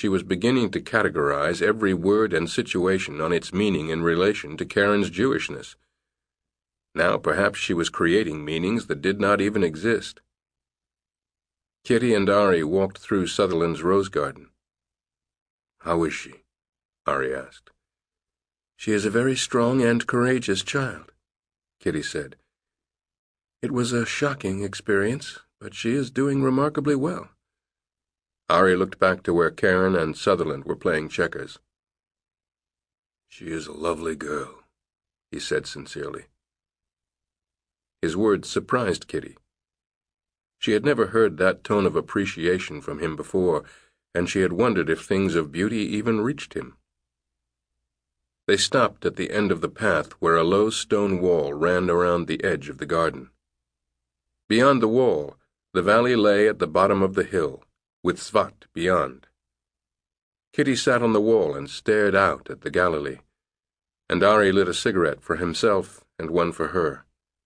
she was beginning to categorize every word and situation on its meaning in relation to Karen's Jewishness. Now perhaps she was creating meanings that did not even exist. Kitty and Ari walked through Sutherland's rose garden. "How is she?" Ari asked. "She is a very strong and courageous child," Kitty said. "It was a shocking experience, but she is doing remarkably well." Ari looked back to where Karen and Sutherland were playing checkers. "She is a lovely girl," he said sincerely. His words surprised Kitty. She had never heard that tone of appreciation from him before, and she had wondered if things of beauty even reached him. They stopped at the end of the path where a low stone wall ran around the edge of the garden. Beyond the wall, the valley lay at the bottom of the hill, with Svat beyond. Kitty sat on the wall and stared out at the Galilee, and Ari lit a cigarette for himself and one for her.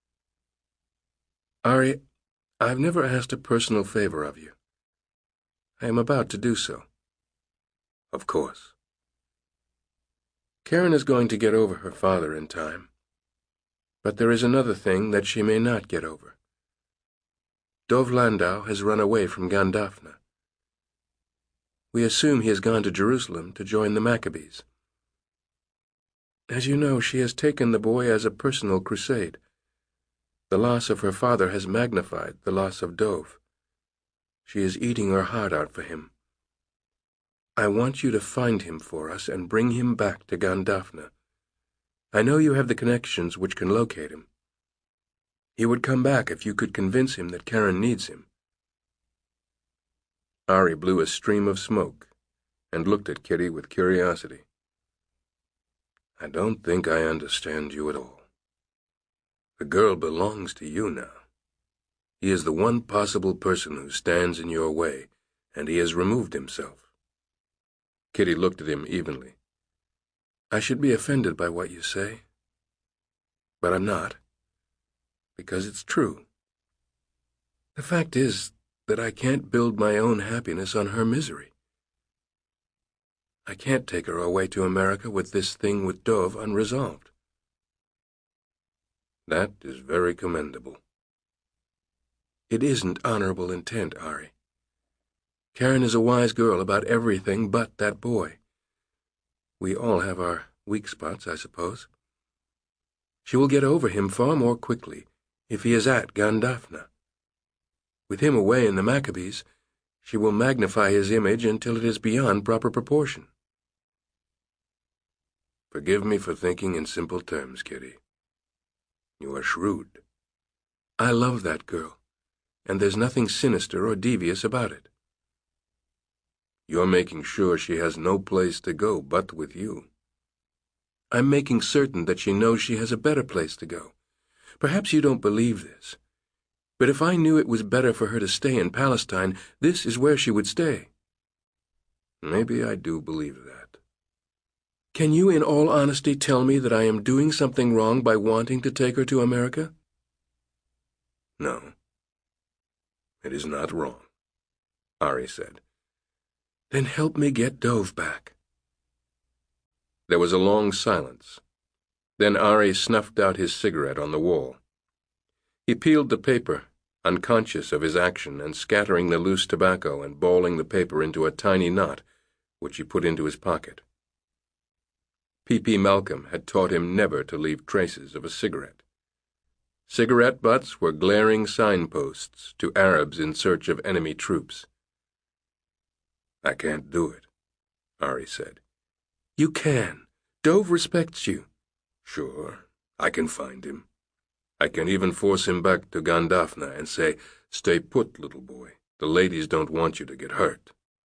"Ari, I've never asked a personal favor of you. I am about to do so." "Of course." "Karen is going to get over her father in time. But there is another thing that she may not get over. Dov Landau has run away from Gandafna. We assume he has gone to Jerusalem to join the Maccabees. As you know, she has taken the boy as a personal crusade. The loss of her father has magnified the loss of Dov. She is eating her heart out for him. I want you to find him for us and bring him back to Gandafna. I know you have the connections which can locate him. He would come back if you could convince him that Karen needs him." Ari blew a stream of smoke and looked at Kitty with curiosity. "I don't think I understand you at all. The girl belongs to you now. He is the one possible person who stands in your way, and he has removed himself." Kitty looked at him evenly. "I should be offended by what you say, but I'm not, because it's true. The fact is that I can't build my own happiness on her misery. I can't take her away to America with this thing with Dov unresolved." "That is very commendable." "It isn't honorable intent, Ari. Karen is a wise girl about everything but that boy. We all have our weak spots, I suppose. She will get over him far more quickly if he is at Gandafna. With him away in the Maccabees, she will magnify his image until it is beyond proper proportion." "Forgive me for thinking in simple terms, Kitty. You are shrewd." "I love that girl, and there's nothing sinister or devious about it." "You're making sure she has no place to go but with you." "I'm making certain that she knows she has a better place to go. Perhaps you don't believe this, but if I knew it was better for her to stay in Palestine, this is where she would stay." "Maybe I do believe that." "Can you in all honesty tell me that I am doing something wrong by wanting to take her to America?" "No, it is not wrong," Ari said. "Then help me get Dov back." There was a long silence. Then Ari snuffed out his cigarette on the wall. He peeled the paper, unconscious of his action and scattering the loose tobacco and balling the paper into a tiny knot, which he put into his pocket. P.P. Malcolm had taught him never to leave traces of a cigarette. Cigarette butts were glaring signposts to Arabs in search of enemy troops. "I can't do it," Ari said. "You can. Dov respects you." "Sure, I can find him. I can even force him back to Gandafna and say, 'Stay put, little boy. The ladies don't want you to get hurt.'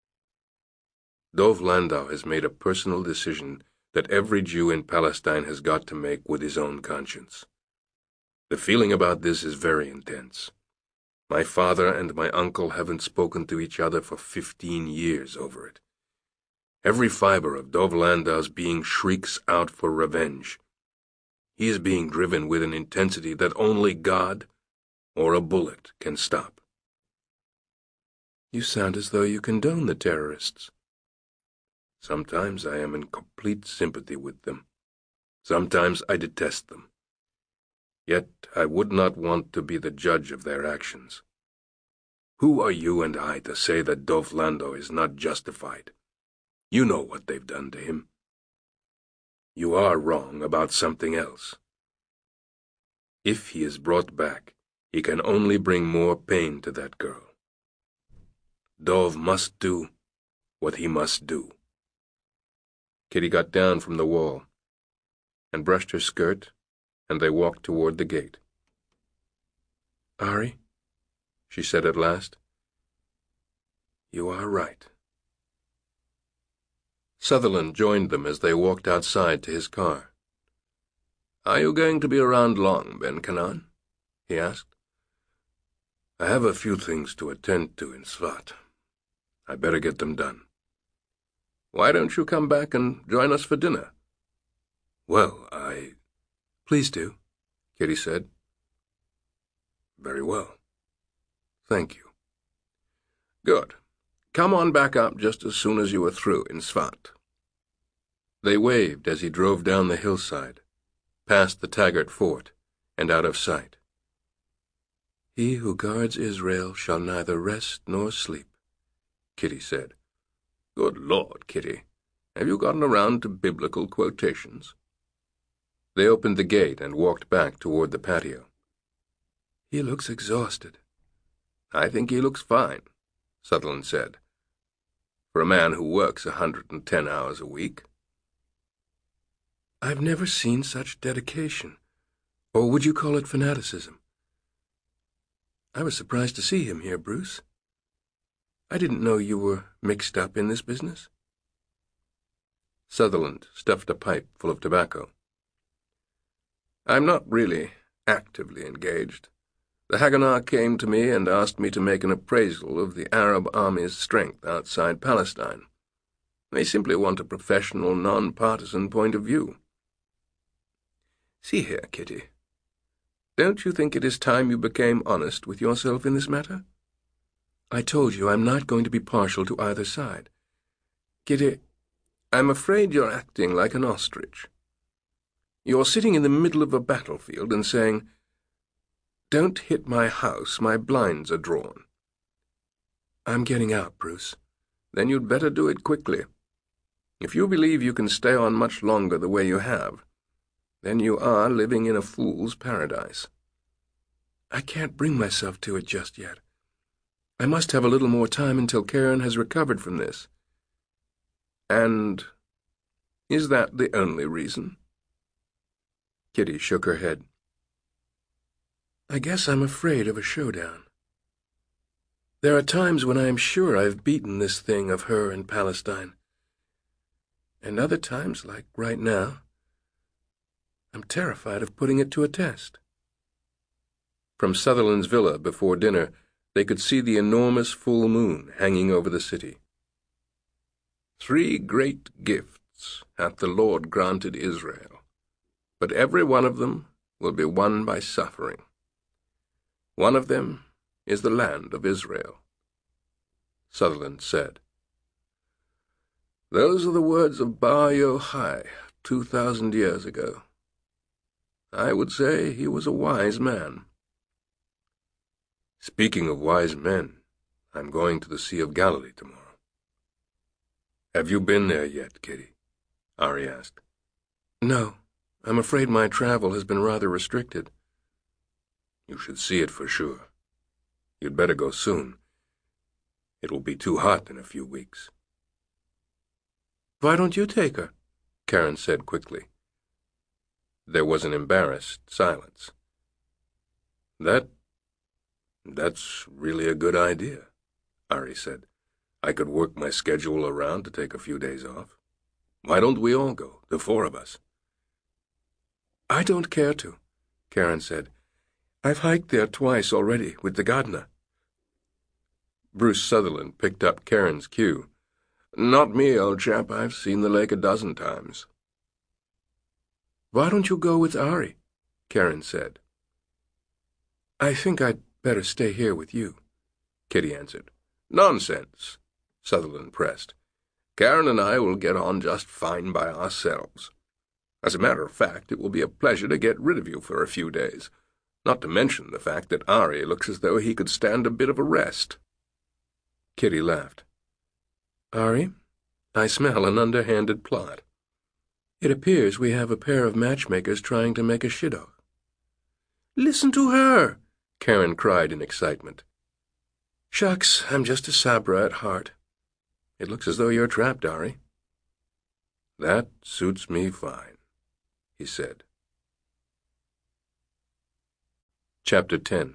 Dov Landau has made a personal decision that every Jew in Palestine has got to make with his own conscience. The feeling about this is very intense. My father and my uncle haven't spoken to each other for 15 years over it. Every fiber of Dov Landau's being shrieks out for revenge. He is being driven with an intensity that only God or a bullet can stop." "You sound as though you condone the terrorists." Sometimes I am in complete sympathy with them. Sometimes I detest them. Yet I would not want to be the judge of their actions. Who are you and I to say that Doflando is not justified? You know what they've done to him. You are wrong about something else. If he is brought back, he can only bring more pain to that girl. Dov must do what he must do. Kitty got down from the wall and brushed her skirt, and they walked toward the gate. "Ari," she said at last, "you are right." Sutherland joined them as they walked outside to his car. "Are you going to be around long, Ben-Kanan?" he asked. "I have a few things to attend to in Svat. I better get them done." "Why don't you come back and join us for dinner?" "Well, Please do," Kitty said. "Very well. Thank you." "Good. Come on back up just as soon as you are through in Svat." They waved as he drove down the hillside, past the Taggart fort, and out of sight. "He who guards Israel shall neither rest nor sleep," Kitty said. "Good Lord, Kitty. Have you gotten around to biblical quotations?" They opened the gate and walked back toward the patio. "He looks exhausted." "I think he looks fine," Sutherland said, "for a man who works 110 hours a week." "I've never seen such dedication. Or would you call it fanaticism? I was surprised to see him here, Bruce. I didn't know you were mixed up in this business." Sutherland stuffed a pipe full of tobacco. "I'm not really actively engaged. The Haganah came to me and asked me to make an appraisal of the Arab army's strength outside Palestine. They simply want a professional, non-partisan point of view." "See here, Kitty. Don't you think it is time you became honest with yourself in this matter? I told you I'm not going to be partial to either side. Kitty, I'm afraid you're acting like an ostrich. You're sitting in the middle of a battlefield and saying, 'Don't hit my house, my blinds are drawn.' I'm getting out, Bruce." "Then you'd better do it quickly. If you believe you can stay on much longer the way you have, then you are living in a fool's paradise." "I can't bring myself to it just yet. I must have a little more time until Karen has recovered from this." "And is that the only reason?" Kitty shook her head. "I guess I'm afraid of a showdown. There are times when I am sure I've beaten this thing of her in Palestine. And other times, like right now, I'm terrified of putting it to a test." From Sutherland's villa before dinner, they could see the enormous full moon hanging over the city. "3 great gifts hath the Lord granted Israel, but every one of them will be won by suffering. One of them is the land of Israel," Sutherland said. "Those are the words of Bar Yochai 2,000 years ago. I would say he was a wise man." "Speaking of wise men, I'm going to the Sea of Galilee tomorrow." "Have you been there yet, Kitty?" Ari asked. "No. I'm afraid my travel has been rather restricted." "You should see it for sure. You'd better go soon. It will be too hot in a few weeks." "Why don't you take her?" Karen said quickly. There was an embarrassed silence. That's really a good idea," Ari said. "I could work my schedule around to take a few days off. Why don't we all go, the 4 of us?" "I don't care to," Karen said. "I've hiked there twice already with the gardener." Bruce Sutherland picked up Karen's cue. "Not me, old chap. I've seen the lake a dozen times." "Why don't you go with Ari?" Karen said. "I think I'd better stay here with you," Kitty answered. "Nonsense," Sutherland pressed. Karen and I will get on just fine by ourselves. As a matter of fact, it will be a pleasure to get rid of you for a few days, not to mention the fact that Ari looks as though he could stand a bit of a rest." Kitty laughed. "Ari, I smell an underhanded plot. It appears we have a pair of matchmakers trying to make a shidduch." "Listen to her!" Karen cried in excitement. "Shucks, I'm just a Sabra at heart. It looks as though you're trapped, Ari." "That suits me fine," he said. Chapter 10.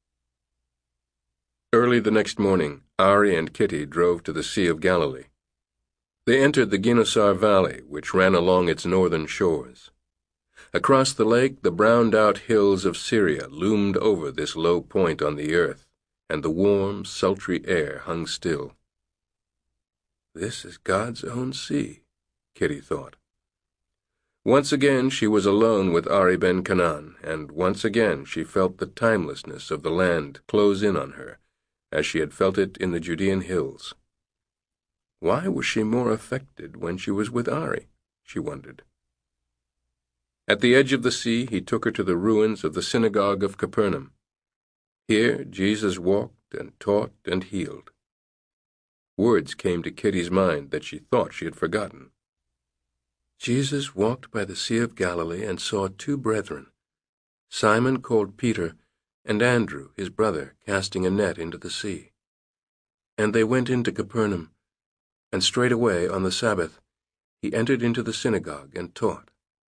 Early the next morning, Ari and Kitty drove to the Sea of Galilee. They entered the Ginosar Valley, which ran along its northern shores. Across the lake, the browned-out hills of Syria loomed over this low point on the earth, and the warm, sultry air hung still. "This is God's own sea," Kitty thought. Once again she was alone with Ari ben Canaan, and once again she felt the timelessness of the land close in on her, as she had felt it in the Judean hills. Why was she more affected when she was with Ari, she wondered. At the edge of the sea he took her to the ruins of the synagogue of Capernaum. Here Jesus walked and taught and healed. Words came to Kitty's mind that she thought she had forgotten. Jesus walked by the Sea of Galilee and saw two brethren, Simon called Peter, and Andrew his brother, casting a net into the sea. And they went into Capernaum, and straightway on the Sabbath he entered into the synagogue and taught.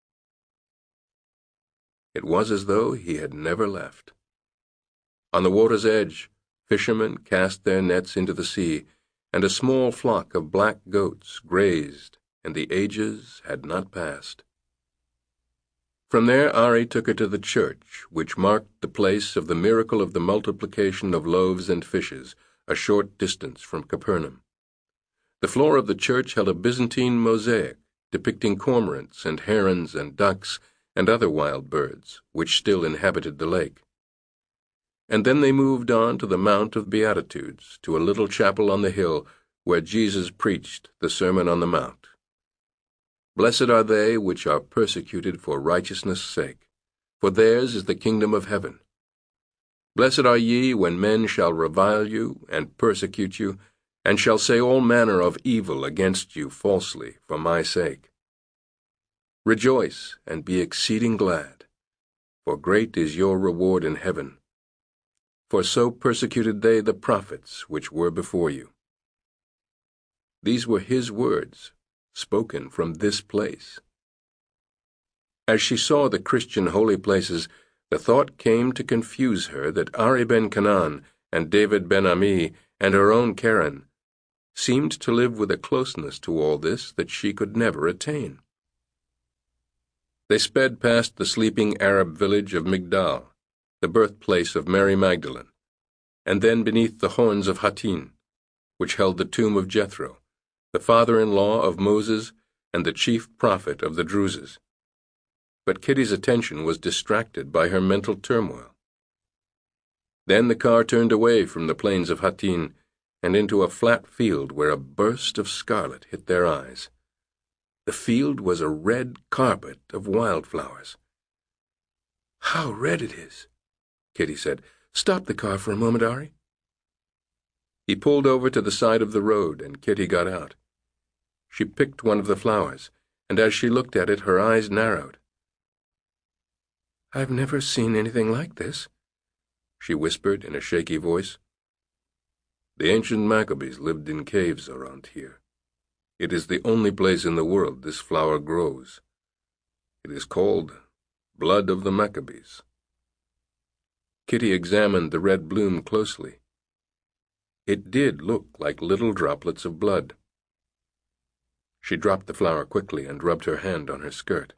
It was as though he had never left. On the water's edge, fishermen cast their nets into the sea, and a small flock of black goats grazed, and the ages had not passed. From there Ari took her to the church, which marked the place of the miracle of the multiplication of loaves and fishes, a short distance from Capernaum. The floor of the church held a Byzantine mosaic depicting cormorants and herons and ducks and other wild birds, which still inhabited the lake. And then they moved on to the Mount of Beatitudes, to a little chapel on the hill where Jesus preached the Sermon on the Mount. "Blessed are they which are persecuted for righteousness' sake, for theirs is the kingdom of heaven. Blessed are ye when men shall revile you and persecute you, and shall say all manner of evil against you falsely for my sake. Rejoice and be exceeding glad, for great is your reward in heaven. For so persecuted they the prophets which were before you." These were his words, spoken from this place. As she saw the Christian holy places, the thought came to confuse her that Ari ben Canaan and David ben Ami and her own Karen seemed to live with a closeness to all this that she could never attain. They sped past the sleeping Arab village of Migdal, the birthplace of Mary Magdalene, and then beneath the horns of Hattin, which held the tomb of Jethro, the father-in-law of Moses and the chief prophet of the Druses. But Kitty's attention was distracted by her mental turmoil. Then the car turned away from the plains of Hattin and into a flat field where a burst of scarlet hit their eyes. The field was a red carpet of wildflowers. "How red it is," Kitty said. "Stop the car for a moment, Ari." He pulled over to the side of the road, and Kitty got out. She picked one of the flowers, and as she looked at it, her eyes narrowed. "I've never seen anything like this," she whispered in a shaky voice. "The ancient Maccabees lived in caves around here. It is the only place in the world this flower grows. It is called blood of the Maccabees." Kitty examined the red bloom closely. It did look like little droplets of blood. She dropped the flower quickly and rubbed her hand on her skirt.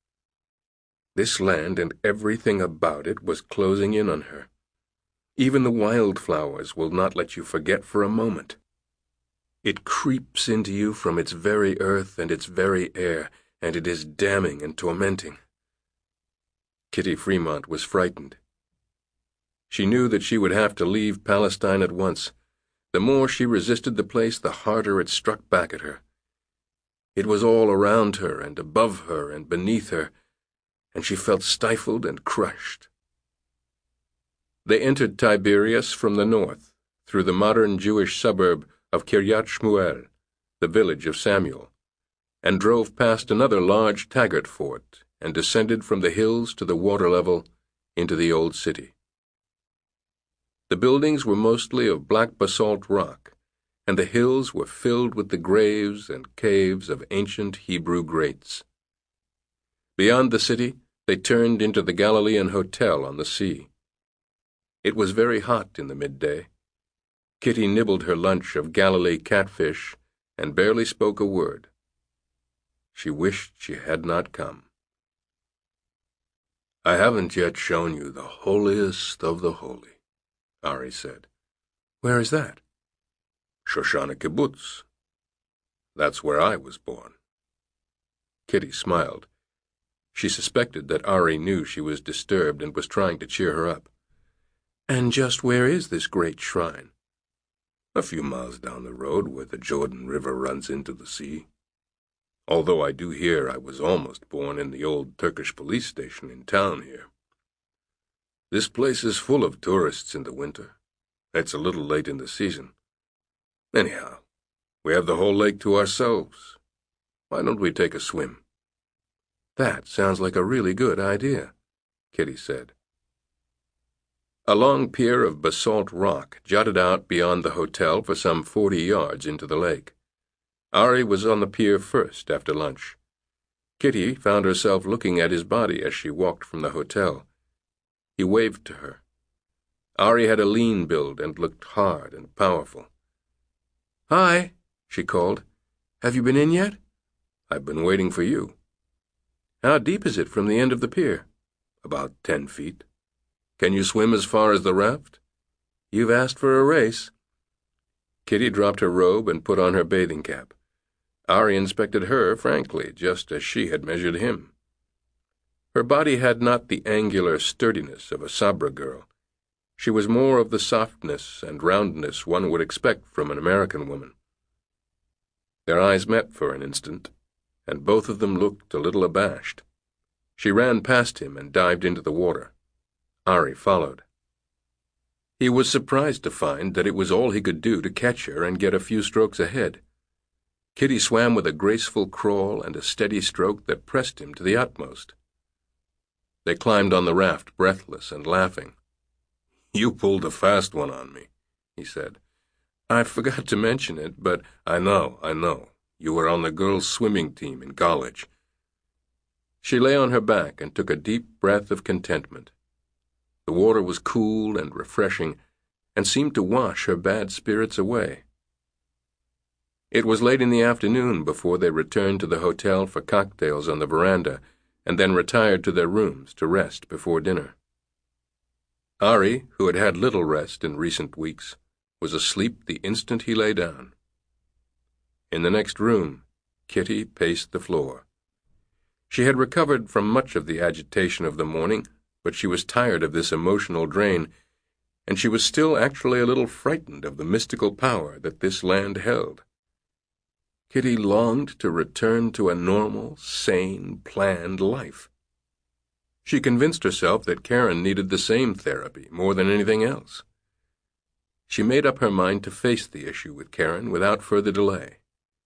This land and everything about it was closing in on her. Even the wildflowers will not let you forget for a moment. It creeps into you from its very earth and its very air, and it is damning and tormenting. Kitty Fremont was frightened. She knew that she would have to leave Palestine at once. The more she resisted the place, the harder it struck back at her. It was all around her and above her and beneath her, and she felt stifled and crushed. They entered Tiberias from the north, through the modern Jewish suburb of Kiryat Shmuel, the village of Samuel, and drove past another large Taggart fort and descended from the hills to the water level into the old city. The buildings were mostly of black basalt rock, and the hills were filled with the graves and caves of ancient Hebrew greats. Beyond the city, they turned into the Galilean Hotel on the sea. It was very hot in the midday. Kitty nibbled her lunch of Galilee catfish and barely spoke a word. She wished she had not come. "I haven't yet shown you the holiest of the holy," Ari said. "Where is that?" "Shoshana Kibbutz. That's where I was born." Kitty smiled. She suspected that Ari knew she was disturbed and was trying to cheer her up. "And just where is this great shrine?" "A few miles down the road where the Jordan River runs into the sea. Although I do hear I was almost born in the old Turkish police station in town here. This place is full of tourists in the winter. It's a little late in the season. Anyhow, we have the whole lake to ourselves. Why don't we take a swim?" "That sounds like a really good idea," Kitty said. A long pier of basalt rock jutted out beyond the hotel for some 40 yards into the lake. Ari was on the pier first after lunch. Kitty found herself looking at his body as she walked from the hotel. He waved to her. Ari had a lean build and looked hard and powerful. "Hi," she called. "Have you been in yet?" "I've been waiting for you." "How deep is it from the end of the pier?" "About 10 feet. Can you swim as far as the raft?" "You've asked for a race." Kitty dropped her robe and put on her bathing cap. Ari inspected her frankly, just as she had measured him. Her body had not the angular sturdiness of a Sabra girl. She was more of the softness and roundness one would expect from an American woman. Their eyes met for an instant, and both of them looked a little abashed. She ran past him and dived into the water. Ari followed. He was surprised to find that it was all he could do to catch her and get a few strokes ahead. Kitty swam with a graceful crawl and a steady stroke that pressed him to the utmost. They climbed on the raft, breathless and laughing. "You pulled a fast one on me," he said. "I forgot to mention it, but—" I know. You were on the girls' swimming team in college." She lay on her back and took a deep breath of contentment. The water was cool and refreshing and seemed to wash her bad spirits away. It was late in the afternoon before they returned to the hotel for cocktails on the veranda and then retired to their rooms to rest before dinner. Ari, who had had little rest in recent weeks, was asleep the instant he lay down. In the next room, Kitty paced the floor. She had recovered from much of the agitation of the morning, but she was tired of this emotional drain, and she was still actually a little frightened of the mystical power that this land held. Kitty longed to return to a normal, sane, planned life. She convinced herself that Karen needed the same therapy more than anything else. She made up her mind to face the issue with Karen without further delay.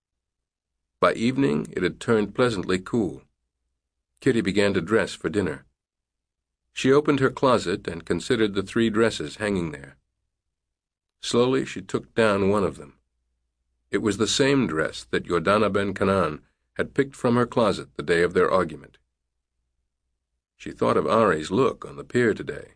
By evening, it had turned pleasantly cool. Kitty began to dress for dinner. She opened her closet and considered the 3 dresses hanging there. Slowly, she took down one of them. It was the same dress that Yordana ben Canaan had picked from her closet the day of their argument. She thought of Ari's look on the pier today.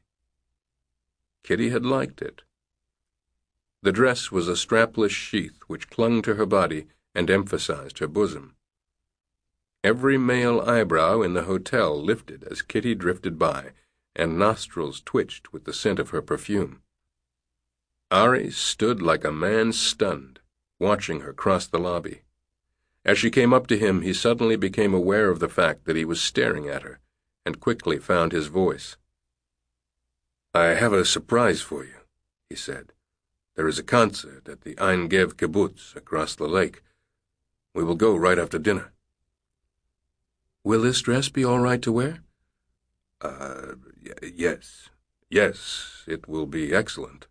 Kitty had liked it. The dress was a strapless sheath which clung to her body and emphasized her bosom. Every male eyebrow in the hotel lifted as Kitty drifted by, and nostrils twitched with the scent of her perfume. Ari stood like a man stunned, watching her cross the lobby. As she came up to him, he suddenly became aware of the fact that he was staring at her, and quickly found his voice. "I have a surprise for you," he said. "There is a concert at the Ein Gev kibbutz across the lake. We will go right after dinner. Will this dress be all right to wear? Yes. Yes, it will be excellent.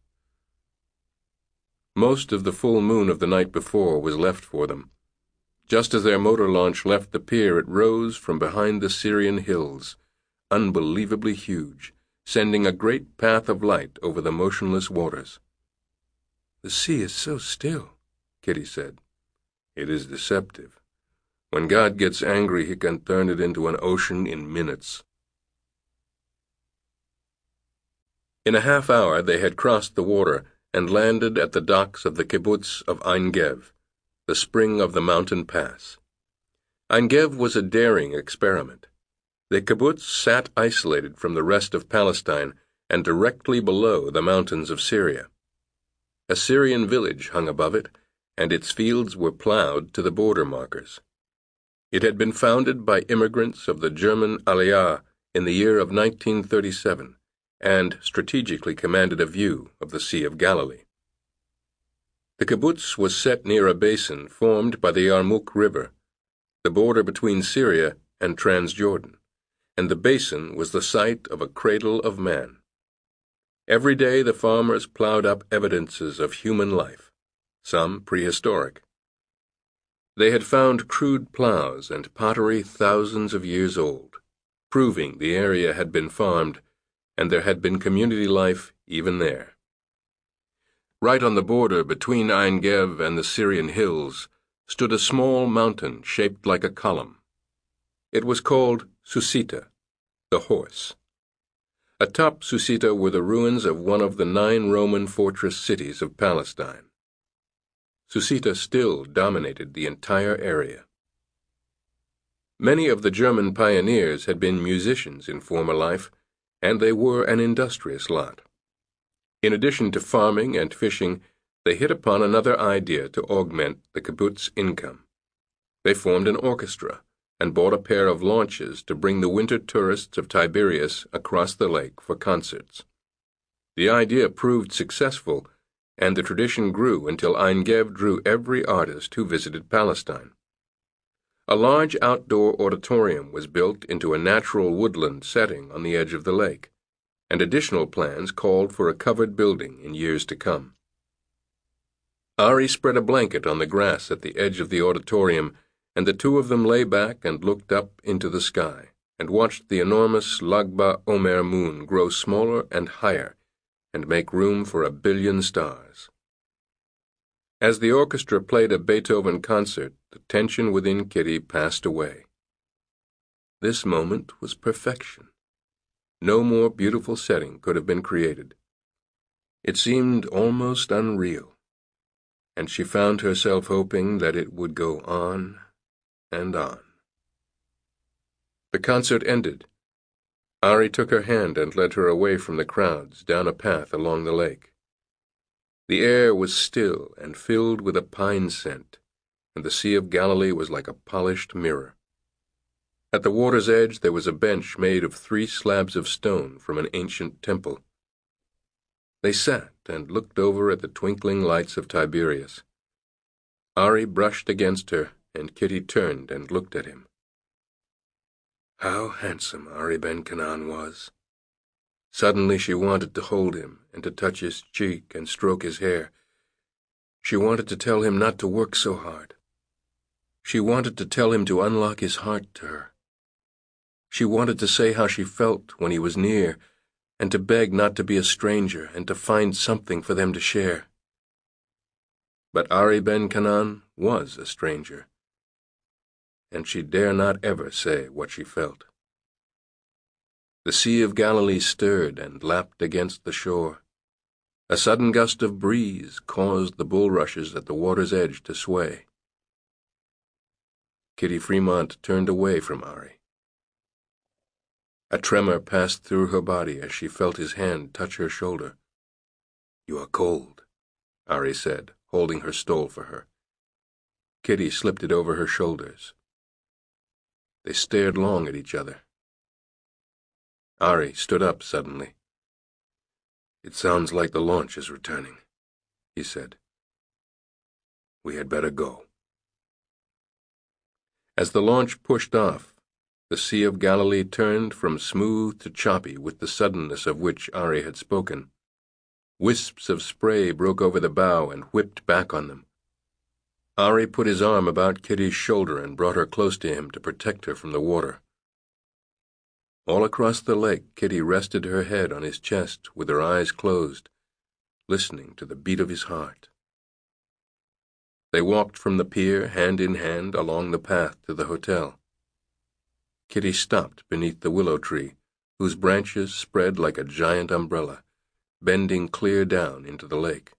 Most of the full moon of the night before was left for them. Just as their motor launch left the pier, it rose from behind the Syrian hills, unbelievably huge, sending a great path of light over the motionless waters. The sea is so still, Kitty said. It is deceptive. When God gets angry, he can turn it into an ocean in minutes. In a half hour they had crossed the water and landed at the docks of the kibbutz of Ein Gev, the spring of the mountain pass. Ein Gev was a daring experiment. The kibbutz sat isolated from the rest of Palestine and directly below the mountains of Syria. A Syrian village hung above it, and its fields were plowed to the border markers. It had been founded by immigrants of the German Aliyah in the year of 1937 and strategically commanded a view of the Sea of Galilee. The kibbutz was set near a basin formed by the Yarmouk River, the border between Syria and Transjordan, and the basin was the site of a cradle of man. Every day the farmers plowed up evidences of human life, some prehistoric. They had found crude plows and pottery thousands of years old, proving the area had been farmed, and there had been community life even there. Right on the border between Ein Gev and the Syrian hills stood a small mountain shaped like a column. It was called Susita, the horse. Atop Susita were the ruins of one of the 9 Roman fortress cities of Palestine. Susita still dominated the entire area. Many of the German pioneers had been musicians in former life, and they were an industrious lot. In addition to farming and fishing, they hit upon another idea to augment the kibbutz income. They formed an orchestra and bought a pair of launches to bring the winter tourists of Tiberias across the lake for concerts. The idea proved successful, and the tradition grew until Ein Gev drew every artist who visited Palestine. A large outdoor auditorium was built into a natural woodland setting on the edge of the lake, and additional plans called for a covered building in years to come. Ari spread a blanket on the grass at the edge of the auditorium, and the two of them lay back and looked up into the sky and watched the enormous Lag BaOmer moon grow smaller and higher and make room for 1 billion stars. As the orchestra played a Beethoven concert, the tension within Kitty passed away. This moment was perfection. No more beautiful setting could have been created. It seemed almost unreal, and she found herself hoping that it would go on and on. The concert ended. Ari took her hand and led her away from the crowds down a path along the lake. The air was still and filled with a pine scent, and the Sea of Galilee was like a polished mirror. At the water's edge there was a bench made of 3 slabs of stone from an ancient temple. They sat and looked over at the twinkling lights of Tiberias. Ari brushed against her, and Kitty turned and looked at him. How handsome Ari Ben Canaan was. Suddenly she wanted to hold him and to touch his cheek and stroke his hair. She wanted to tell him not to work so hard. She wanted to tell him to unlock his heart to her. She wanted to say how she felt when he was near, and to beg not to be a stranger and to find something for them to share. But Ari Ben Canaan was a stranger, and she dare not ever say what she felt. The Sea of Galilee stirred and lapped against the shore. A sudden gust of breeze caused the bulrushes at the water's edge to sway. Kitty Fremont turned away from Ari. A tremor passed through her body as she felt his hand touch her shoulder. "You are cold," Ari said, holding her stole for her. Kitty slipped it over her shoulders. They stared long at each other. Ari stood up suddenly. "It sounds like the launch is returning," he said. "We had better go." As the launch pushed off, the Sea of Galilee turned from smooth to choppy with the suddenness of which Ari had spoken. Wisps of spray broke over the bow and whipped back on them. Ari put his arm about Kitty's shoulder and brought her close to him to protect her from the water. All across the lake, Kitty rested her head on his chest with her eyes closed, listening to the beat of his heart. They walked from the pier, hand in hand, along the path to the hotel. Kitty stopped beneath the willow tree, whose branches spread like a giant umbrella, bending clear down into the lake.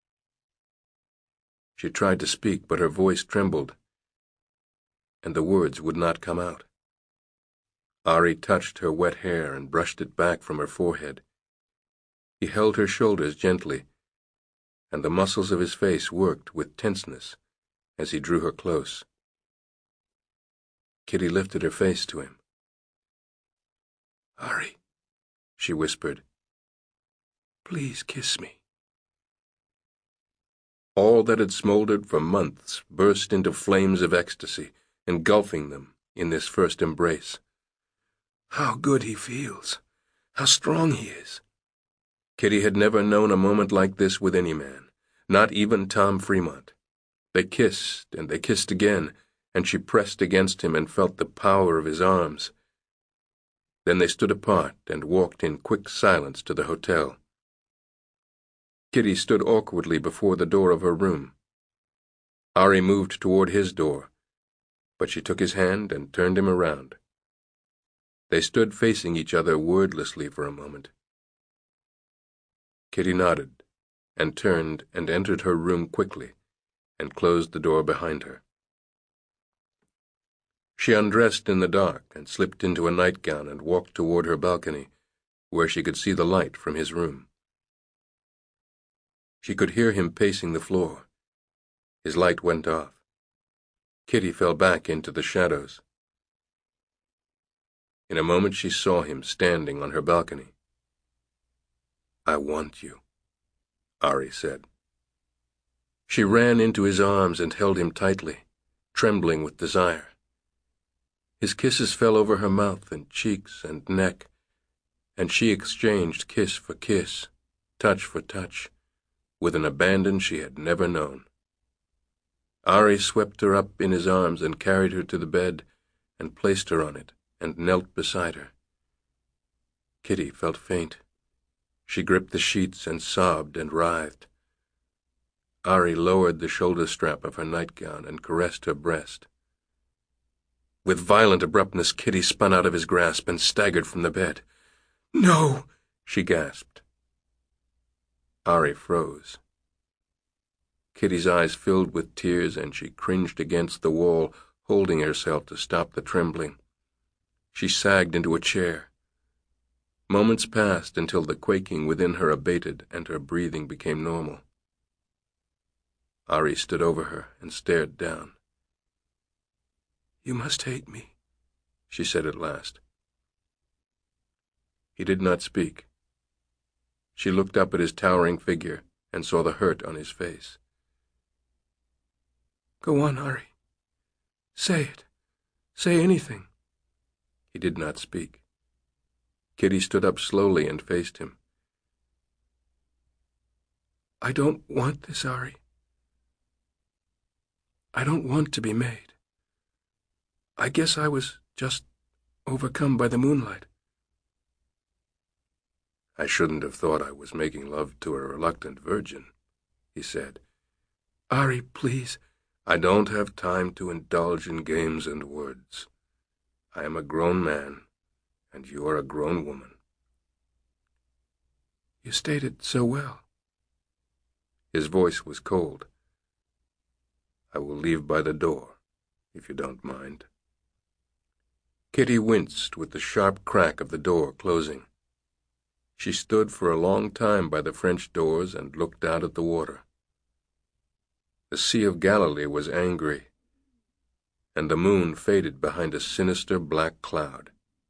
She tried to speak, but her voice trembled, and the words would not come out. Ari touched her wet hair and brushed it back from her forehead. He held her shoulders gently, and the muscles of his face worked with tenseness as he drew her close. Kitty lifted her face to him. "Ari," she whispered, "please kiss me." All that had smoldered for months burst into flames of ecstasy, engulfing them in this first embrace. How good he feels! How strong he is! Kitty had never known a moment like this with any man, not even Tom Fremont. They kissed, and they kissed again, and she pressed against him and felt the power of his arms. Then they stood apart and walked in quick silence to the hotel. Kitty stood awkwardly before the door of her room. Ari moved toward his door, but she took his hand and turned him around. They stood facing each other wordlessly for a moment. Kitty nodded and turned and entered her room quickly and closed the door behind her. She undressed in the dark and slipped into a nightgown and walked toward her balcony, where she could see the light from his room. She could hear him pacing the floor. His light went off. Kitty fell back into the shadows. In a moment she saw him standing on her balcony. "I want you," Ari said. She ran into his arms and held him tightly, trembling with desire. His kisses fell over her mouth and cheeks and neck, and she exchanged kiss for kiss, touch for touch, with an abandon she had never known. Ari swept her up in his arms and carried her to the bed and placed her on it and knelt beside her. Kitty felt faint. She gripped the sheets and sobbed and writhed. Ari lowered the shoulder strap of her nightgown and caressed her breast. With violent abruptness, Kitty spun out of his grasp and staggered from the bed. "No!" she gasped. Ari froze. Kitty's eyes filled with tears, and she cringed against the wall, holding herself to stop the trembling. She sagged into a chair. Moments passed until the quaking within her abated and her breathing became normal. Ari stood over her and stared down. "You must hate me," she said at last. He did not speak. She looked up at his towering figure and saw the hurt on his face. "Go on, Ari. Say it. Say anything." He did not speak. Kitty stood up slowly and faced him. "I don't want this, Ari. I don't want to be made. I guess I was just overcome by the moonlight." "I shouldn't have thought I was making love to a reluctant virgin," he said. "Ari, please." "I don't have time to indulge in games and words. I am a grown man, and you are a grown woman." "You stated so well." His voice was cold. "I will leave by the door, if you don't mind." Kitty winced with the sharp crack of the door closing. She stood for a long time by the French doors and looked out at the water. The Sea of Galilee was angry, and the moon faded behind a sinister black cloud.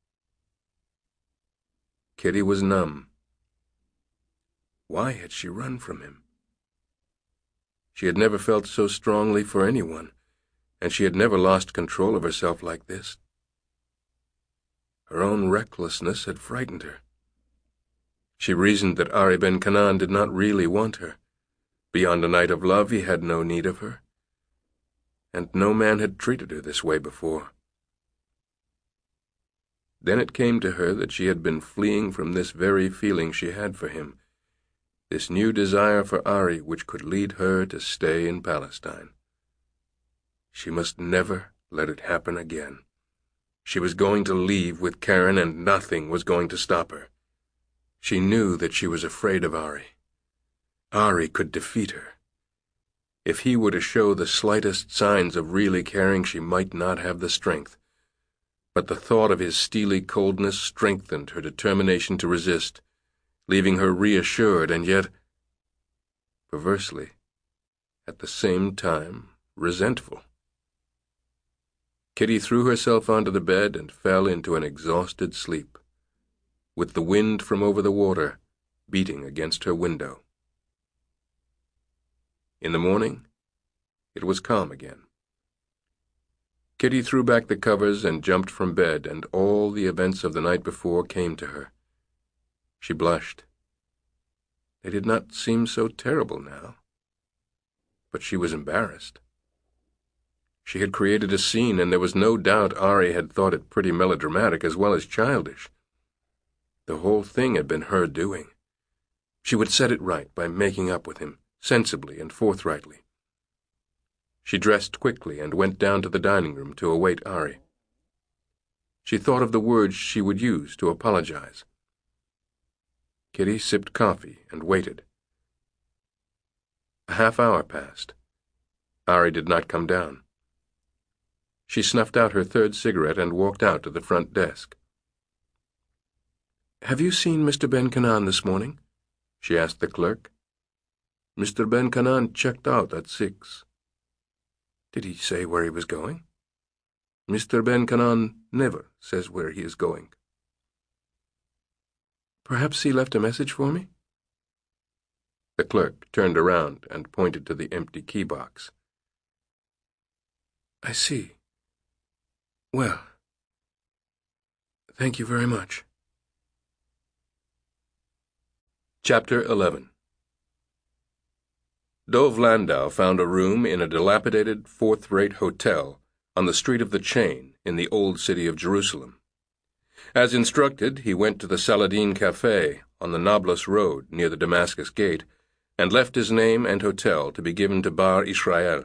Kitty was numb. Why had she run from him? She had never felt so strongly for anyone, and she had never lost control of herself like this. Her own recklessness had frightened her. She reasoned that Ari Ben-Kanan did not really want her. Beyond a night of love, he had no need of her. And no man had treated her this way before. Then it came to her that she had been fleeing from this very feeling she had for him, this new desire for Ari which could lead her to stay in Palestine. She must never let it happen again. She was going to leave with Karen, and nothing was going to stop her. She knew that she was afraid of Ari. Ari could defeat her. If he were to show the slightest signs of really caring, she might not have the strength. But the thought of his steely coldness strengthened her determination to resist, leaving her reassured and yet, perversely, at the same time, resentful. Kitty threw herself onto the bed and fell into an exhausted sleep, with the wind from over the water beating against her window. In the morning, it was calm again. Kitty threw back the covers and jumped from bed, and all the events of the night before came to her. She blushed. They did not seem so terrible now. But she was embarrassed. She had created a scene, and there was no doubt Ari had thought it pretty melodramatic as well as childish. The whole thing had been her doing. She would set it right by making up with him, sensibly and forthrightly. She dressed quickly and went down to the dining room to await Ari. She thought of the words she would use to apologize. Kitty sipped coffee and waited. A half-hour passed. Ari did not come down. She snuffed out her third cigarette and walked out to the front desk. "Have you seen Mr. Ben-Kanan this morning?" she asked the clerk. "Mr. Ben-Kanan checked out at 6. "Did he say where he was going?" "Mr. Ben-Kanan never says where he is going." "Perhaps he left a message for me?" The clerk turned around and pointed to the empty key box. "I see. Well, thank you very much." Chapter 11. Dov Landau found a room in a dilapidated, fourth-rate hotel on the street of the Chain in the old city of Jerusalem. As instructed, he went to the Saladin Café on the Nablus Road near the Damascus Gate and left his name and hotel to be given to Bar Israel.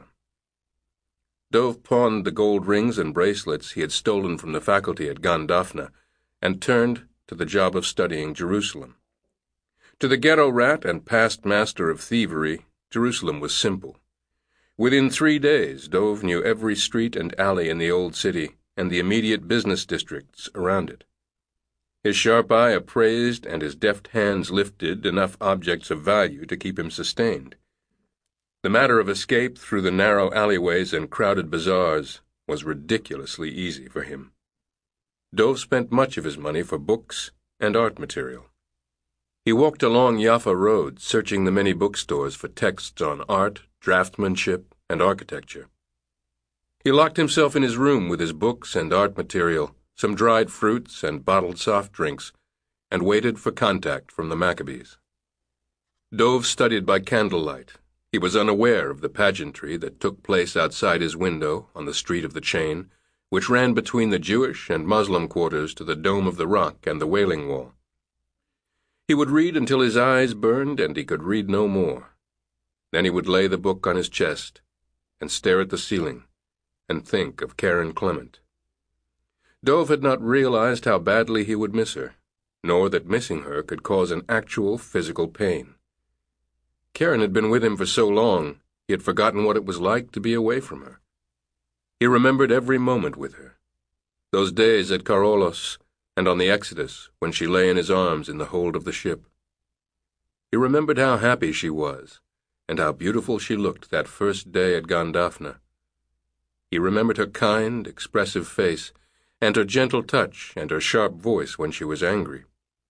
Dov pawned the gold rings and bracelets he had stolen from the faculty at Gan Daphna and turned to the job of studying Jerusalem. To the ghetto rat and past master of thievery, Jerusalem was simple. Within 3 days, Dov knew every street and alley in the old city and the immediate business districts around it. His sharp eye appraised and his deft hands lifted enough objects of value to keep him sustained. The matter of escape through the narrow alleyways and crowded bazaars was ridiculously easy for him. Dov spent much of his money for books and art material. He walked along Jaffa Road, searching the many bookstores for texts on art, draftsmanship, and architecture. He locked himself in his room with his books and art material, some dried fruits and bottled soft drinks, and waited for contact from the Maccabees. Dov studied by candlelight. He was unaware of the pageantry that took place outside his window on the street of the Chain, which ran between the Jewish and Muslim quarters to the Dome of the Rock and the Wailing Wall. He would read until his eyes burned and he could read no more. Then he would lay the book on his chest and stare at the ceiling and think of Karen Clement. Dov had not realized how badly he would miss her, nor that missing her could cause an actual physical pain. Karen had been with him for so long, he had forgotten what it was like to be away from her. He remembered every moment with her. Those days at Carolus and on the Exodus when she lay in his arms in the hold of the ship. He remembered how happy she was and how beautiful she looked that first day at Gan Daphna. He remembered her kind, expressive face and her gentle touch and her sharp voice when she was angry.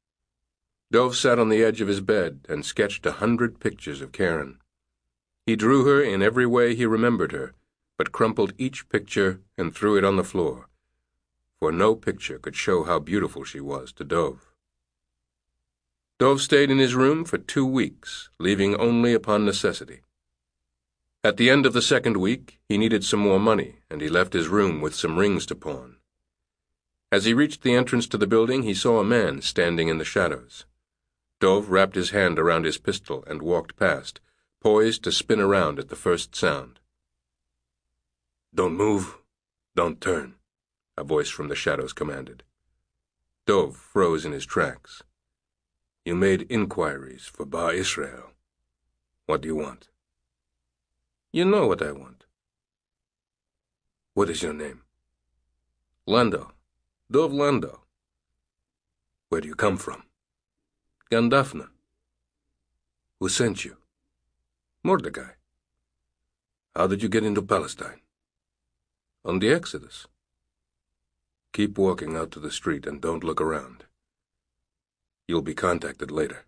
Dov sat on the edge of his bed and sketched 100 pictures of Karen. He drew her in every way he remembered her, but crumpled each picture and threw it on the floor, for no picture could show how beautiful she was to Dov. Dov stayed in his room for 2 weeks, leaving only upon necessity. At the end of the second week, he needed some more money, and he left his room with some rings to pawn. As he reached the entrance to the building, he saw a man standing in the shadows. Dov wrapped his hand around his pistol and walked past, poised to spin around at the first sound. "Don't move, don't turn," a voice from the shadows commanded. Dov froze in his tracks. "You made inquiries for Bar Israel. What do you want?" "You know what I want." "What is your name?" "Landau. Dov Landau." "Where do you come from?" "Gandafna." "Who sent you?" "Mordecai." "How did you get into Palestine?" "On the Exodus." "Keep walking out to the street and don't look around. You'll be contacted later."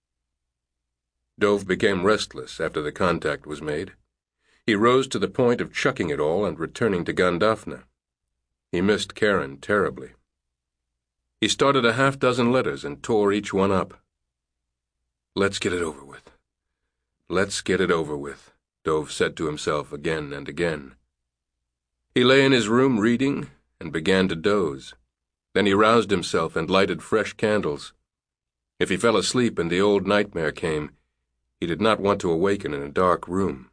Dov became restless after the contact was made. He rose to the point of chucking it all and returning to Gandafna. He missed Karen terribly. He started a half-dozen letters and tore each one up. "Let's get it over with. Let's get it over with," Dov said to himself again and again. He lay in his room reading and began to doze. Then he roused himself and lighted fresh candles. If he fell asleep and the old nightmare came, he did not want to awaken in a dark room.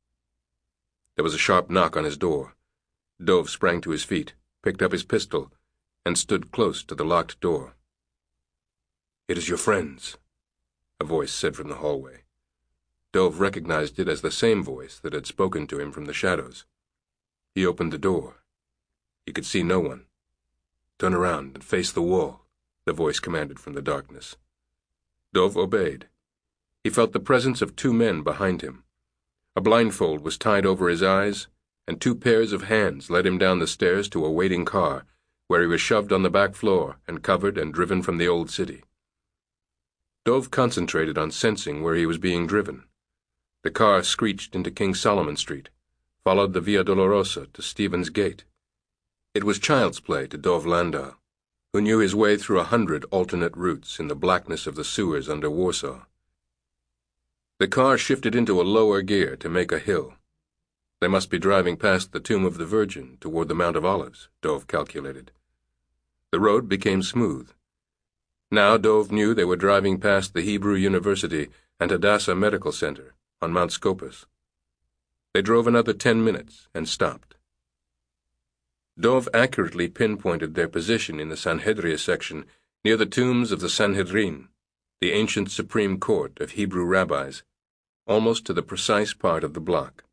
There was a sharp knock on his door. Dov sprang to his feet, picked up his pistol, and stood close to the locked door. "It is your friends," a voice said from the hallway. Dov recognized it as the same voice that had spoken to him from the shadows. He opened the door. He could see no one. "Turn around and face the wall," the voice commanded from the darkness. Dov obeyed. He felt the presence of 2 men behind him. A blindfold was tied over his eyes, and 2 pairs of hands led him down the stairs to a waiting car, where he was shoved on the back floor and covered and driven from the old city. Dov concentrated on sensing where he was being driven. The car screeched into King Solomon Street, followed the Via Dolorosa to Stephen's Gate. It was child's play to Dov Landau, who knew his way through 100 alternate routes in the blackness of the sewers under Warsaw. The car shifted into a lower gear to make a hill. They must be driving past the Tomb of the Virgin toward the Mount of Olives, Dov calculated. The road became smooth. Now Dov knew they were driving past the Hebrew University and Hadassah Medical Center on Mount Scopus. They drove another 10 minutes and stopped. Dov accurately pinpointed their position in the Sanhedria section near the tombs of the Sanhedrin, the ancient Supreme Court of Hebrew rabbis, almost to the precise part of the block.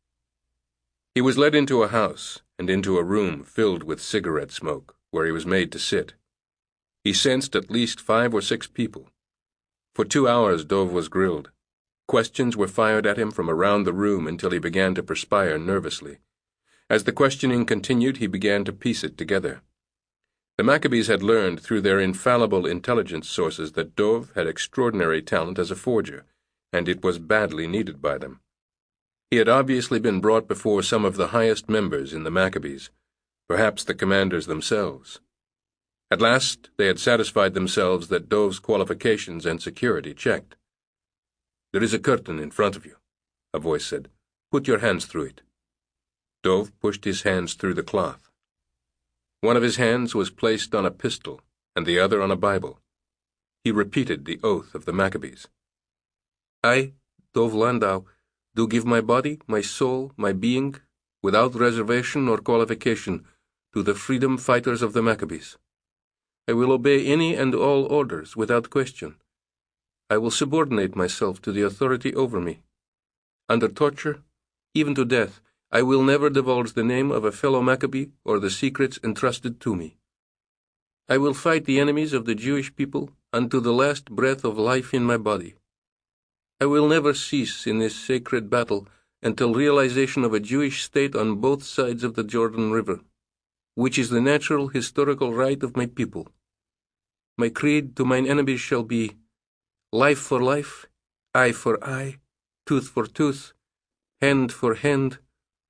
He was led into a house and into a room filled with cigarette smoke, where he was made to sit. He sensed at least 5 or 6 people. For 2 hours Dov was grilled. Questions were fired at him from around the room until he began to perspire nervously. As the questioning continued, he began to piece it together. The Maccabees had learned through their infallible intelligence sources that Dov had extraordinary talent as a forger, and it was badly needed by them. He had obviously been brought before some of the highest members in the Maccabees, perhaps the commanders themselves. At last they had satisfied themselves that Dov's qualifications and security checked. "There is a curtain in front of you," a voice said. "Put your hands through it." Dov pushed his hands through the cloth. One of his hands was placed on a pistol and the other on a Bible. He repeated the oath of the Maccabees. "I, Dov Landau, do give my body, my soul, my being, without reservation or qualification, to the freedom fighters of the Maccabees. I will obey any and all orders without question. I will subordinate myself to the authority over me. Under torture, even to death, I will never divulge the name of a fellow Maccabee or the secrets entrusted to me. I will fight the enemies of the Jewish people unto the last breath of life in my body. I will never cease in this sacred battle until realization of a Jewish state on both sides of the Jordan River, which is the natural historical right of my people. My creed to mine enemies shall be, life for life, eye for eye, tooth for tooth, hand for hand,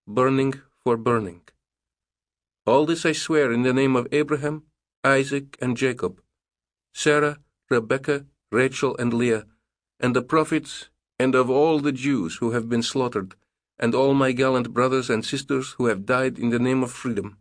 burning for burning. All this I swear in the name of Abraham, Isaac, and Jacob, Sarah, Rebekah, Rachel, and Leah, and the prophets, and of all the Jews who have been slaughtered, and all my gallant brothers and sisters who have died in the name of freedom."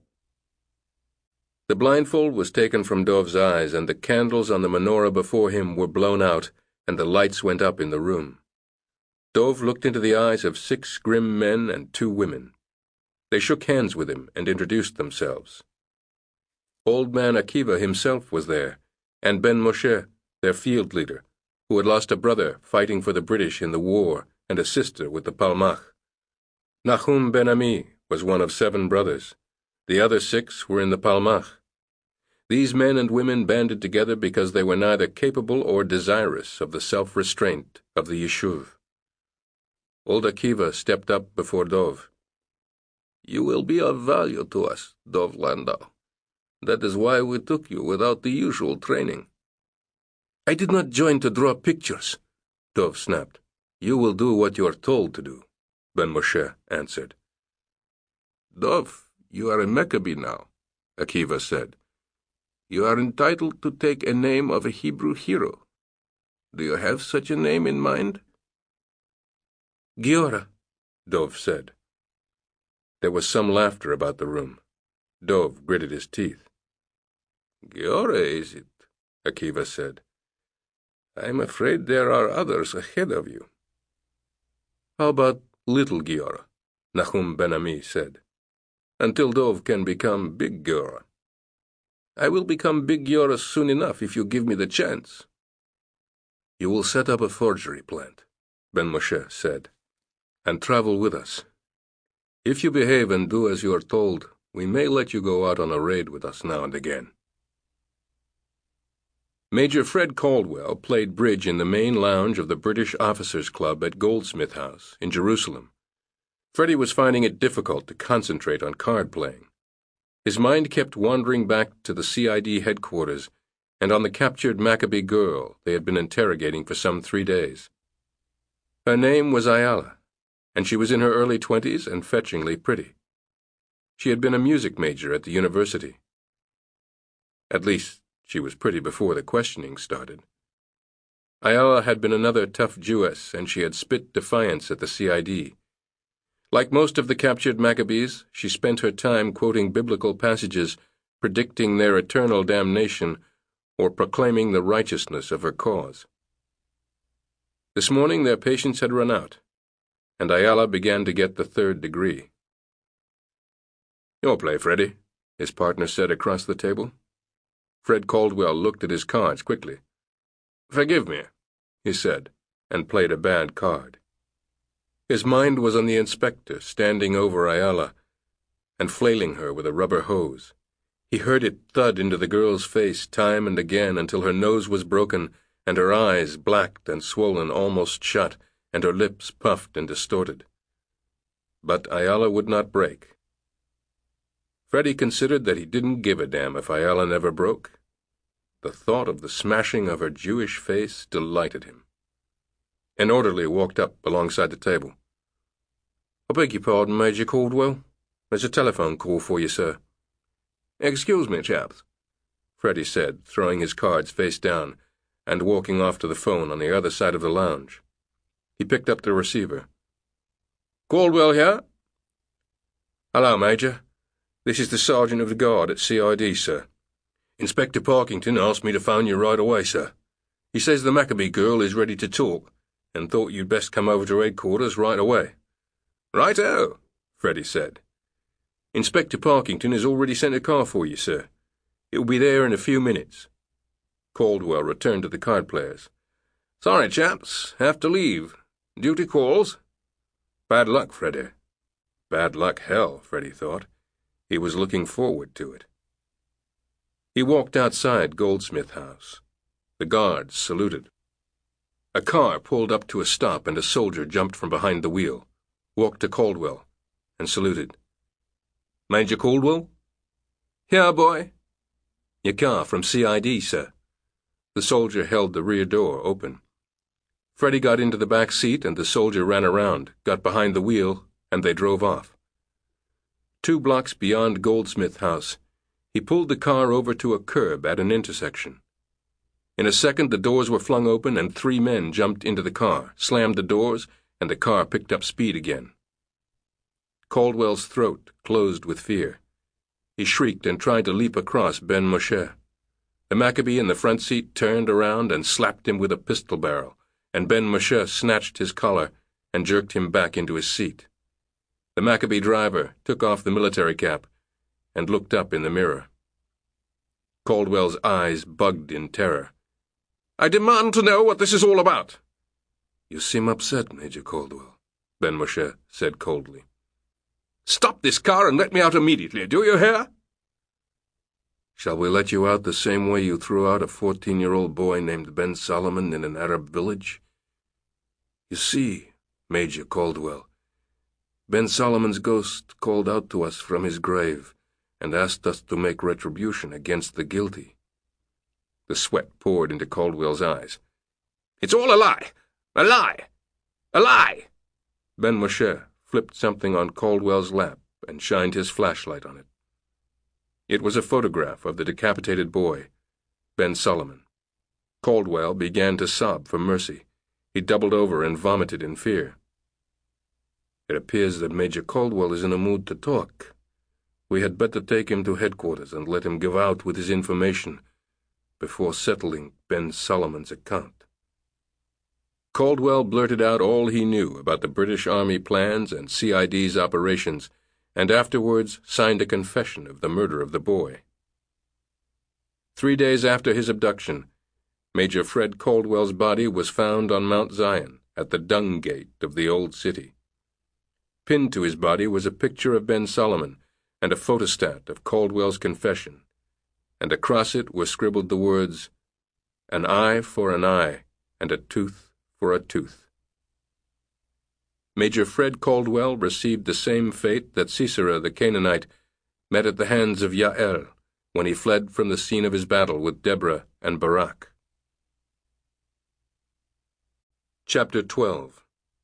The blindfold was taken from Dov's eyes, and the candles on the menorah before him were blown out, and the lights went up in the room. Dov looked into the eyes of 6 grim men and 2 women. They shook hands with him and introduced themselves. Old man Akiva himself was there, and Ben Moshe, their field leader, who had lost a brother fighting for the British in the war and a sister with the Palmach. Nahum Ben Ami was one of 7 brothers. The other 6 were in the Palmach. These men and women banded together because they were neither capable or desirous of the self-restraint of the Yishuv. Old Akiva stepped up before Dov. "You will be of value to us, Dov Landau. That is why we took you without the usual training." "I did not join to draw pictures," Dov snapped. "You will do what you are told to do," Ben Moshe answered. "Dov, you are a Maccabee now," Akiva said. "You are entitled to take a name of a Hebrew hero. Do you have such a name in mind?" "Giora," Dov said. There was some laughter about the room. Dov gritted his teeth. "Giora, is it?" Akiva said. "I'm afraid there are others ahead of you." "How about Little Giora?" Nahum Ben Ami said. "Until Dov can become Big Giora." "I will become Big Giora soon enough if you give me the chance." "You will set up a forgery plant," Ben Moshe said, "and travel with us. If you behave and do as you are told, we may let you go out on a raid with us now and again." Major Fred Caldwell played bridge in the main lounge of the British Officers' Club at Goldsmith House in Jerusalem. Freddie was finding it difficult to concentrate on card playing. His mind kept wandering back to the CID headquarters and on the captured Maccabee girl they had been interrogating for some 3 days. Her name was Ayala, and she was in her early 20s and fetchingly pretty. She had been a music major at the university. At least, she was pretty before the questioning started. Ayala had been another tough Jewess, and she had spit defiance at the CID. Like most of the captured Maccabees, she spent her time quoting biblical passages predicting their eternal damnation or proclaiming the righteousness of her cause. This morning their patience had run out, and Ayala began to get the 3rd degree. "Your play, Freddie," his partner said across the table. Fred Caldwell looked at his cards quickly. "Forgive me," he said, and played a bad card. His mind was on the inspector standing over Ayala and flailing her with a rubber hose. He heard it thud into the girl's face time and again until her nose was broken and her eyes blacked and swollen almost shut and her lips puffed and distorted. But Ayala would not break. Freddie considered that he didn't give a damn if Ayala never broke. The thought of the smashing of her Jewish face delighted him. An orderly walked up alongside the table. "I beg your pardon, Major Caldwell. There's a telephone call for you, sir." "Excuse me, chaps," Freddie said, throwing his cards face down and walking off to the phone on the other side of the lounge. He picked up the receiver. "Caldwell here?" "Hello, Major. This is the Sergeant of the Guard at CID, sir. Inspector Parkington asked me to phone you right away, sir. He says the Maccabee girl is ready to talk, and thought you'd best come over to headquarters right away." "Right-o," Freddie said. "Inspector Parkington has already sent a car for you, sir. It will be there in a few minutes." Caldwell returned to the card players. "Sorry, chaps. Have to leave. Duty calls." Bad luck, Freddie. Bad luck hell, Freddie thought. He was looking forward to it. He walked outside Goldsmith House. The guards saluted. A car pulled up to a stop and a soldier jumped from behind the wheel, walked to Caldwell, and saluted. "Major Caldwell?" "Here, boy." "Your car from CID, sir." The soldier held the rear door open. Freddie got into the back seat and the soldier ran around, got behind the wheel, and they drove off. 2 blocks beyond Goldsmith House, he pulled the car over to a curb at an intersection. In a second, the doors were flung open and 3 men jumped into the car, slammed the doors, and the car picked up speed again. Caldwell's throat closed with fear. He shrieked and tried to leap across Ben Moshe. The Maccabee in the front seat turned around and slapped him with a pistol barrel, and Ben Moshe snatched his collar and jerked him back into his seat. The Maccabee driver took off the military cap and looked up in the mirror. Caldwell's eyes bugged in terror. "I demand to know what this is all about." "You seem upset, Major Caldwell," Ben Moshe said coldly. "Stop this car and let me out immediately, do you hear?" "Shall we let you out the same way you threw out a 14-year-old boy named Ben Solomon in an Arab village? You see, Major Caldwell, Ben Solomon's ghost called out to us from his grave and asked us to make retribution against the guilty." The sweat poured into Caldwell's eyes. "It's all a lie! A lie! A lie!" Ben Moshe flipped something on Caldwell's lap and shined his flashlight on it. It was a photograph of the decapitated boy, Ben Solomon. Caldwell began to sob for mercy. He doubled over and vomited in fear. "It appears that Major Caldwell is in a mood to talk. We had better take him to headquarters and let him give out with his information before settling Ben Solomon's account." Caldwell blurted out all he knew about the British Army plans and CID's operations, and afterwards signed a confession of the murder of the boy. 3 days after his abduction, Major Fred Caldwell's body was found on Mount Zion at the Dung Gate of the Old City. Pinned to his body was a picture of Ben Solomon and a photostat of Caldwell's confession, and across it were scribbled the words, "An eye for an eye and a tooth for a tooth." Major Fred Caldwell received the same fate that Sisera the Canaanite met at the hands of Yael when he fled from the scene of his battle with Deborah and Barak. Chapter 12.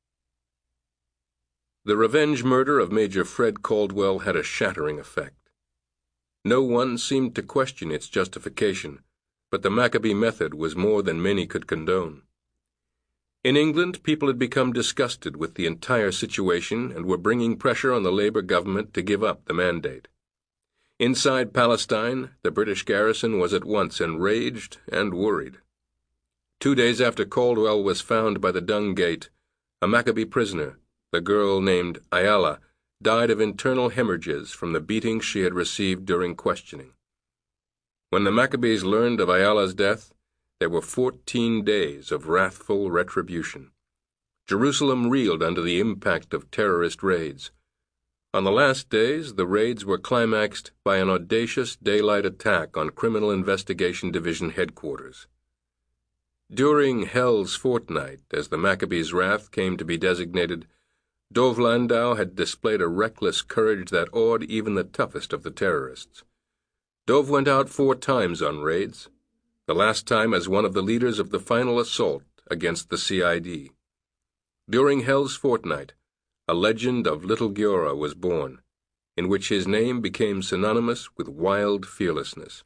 The revenge murder of Major Fred Caldwell had a shattering effect. No one seemed to question its justification, but the Maccabee method was more than many could condone. In England, people had become disgusted with the entire situation and were bringing pressure on the Labour government to give up the mandate. Inside Palestine, the British garrison was at once enraged and worried. 2 days after Caldwell was found by the Dung Gate, a Maccabee prisoner, the girl named Ayala, died of internal hemorrhages from the beating she had received during questioning. When the Maccabees learned of Ayala's death, there were 14 days of wrathful retribution. Jerusalem reeled under the impact of terrorist raids. On the last days, the raids were climaxed by an audacious daylight attack on Criminal Investigation Division headquarters. During Hell's Fortnight, as the Maccabees' wrath came to be designated, Dov Landau had displayed a reckless courage that awed even the toughest of the terrorists. Dov went out 4 times on raids, the last time as one of the leaders of the final assault against the CID. During Hell's Fortnight, a legend of Little Giora was born, in which his name became synonymous with wild fearlessness.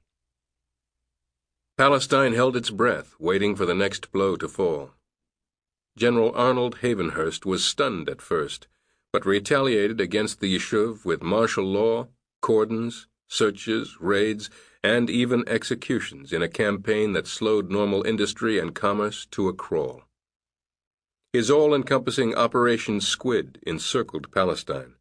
Palestine held its breath, waiting for the next blow to fall. General Arnold Havenhurst was stunned at first, but retaliated against the Yishuv with martial law, cordons, searches, raids, and even executions in a campaign that slowed normal industry and commerce to a crawl. His all-encompassing Operation Squid encircled Palestine.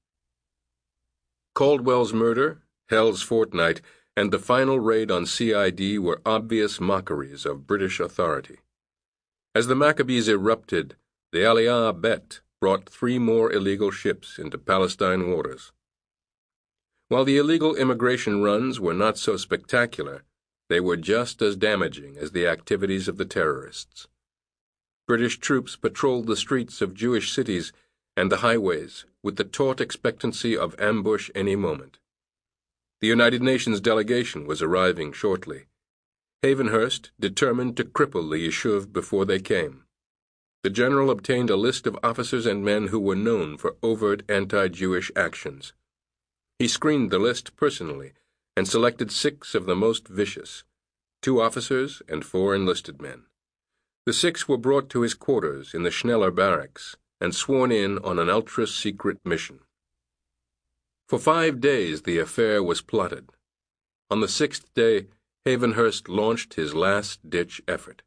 Caldwell's murder, Hell's Fortnight, and the final raid on CID were obvious mockeries of British authority. As the Maccabees erupted, the Aliyah Bet brought 3 more illegal ships into Palestine waters. While the illegal immigration runs were not so spectacular, they were just as damaging as the activities of the terrorists. British troops patrolled the streets of Jewish cities and the highways with the taut expectancy of ambush any moment. The United Nations delegation was arriving shortly. Havenhurst determined to cripple the Yishuv before they came. The general obtained a list of officers and men who were known for overt anti-Jewish actions. He screened the list personally and selected 6 of the most vicious, 2 officers and 4 enlisted men. The 6 were brought to his quarters in the Schneller barracks and sworn in on an ultra-secret mission. For 5 days the affair was plotted. On the 6th day, Havenhurst launched his last-ditch effort.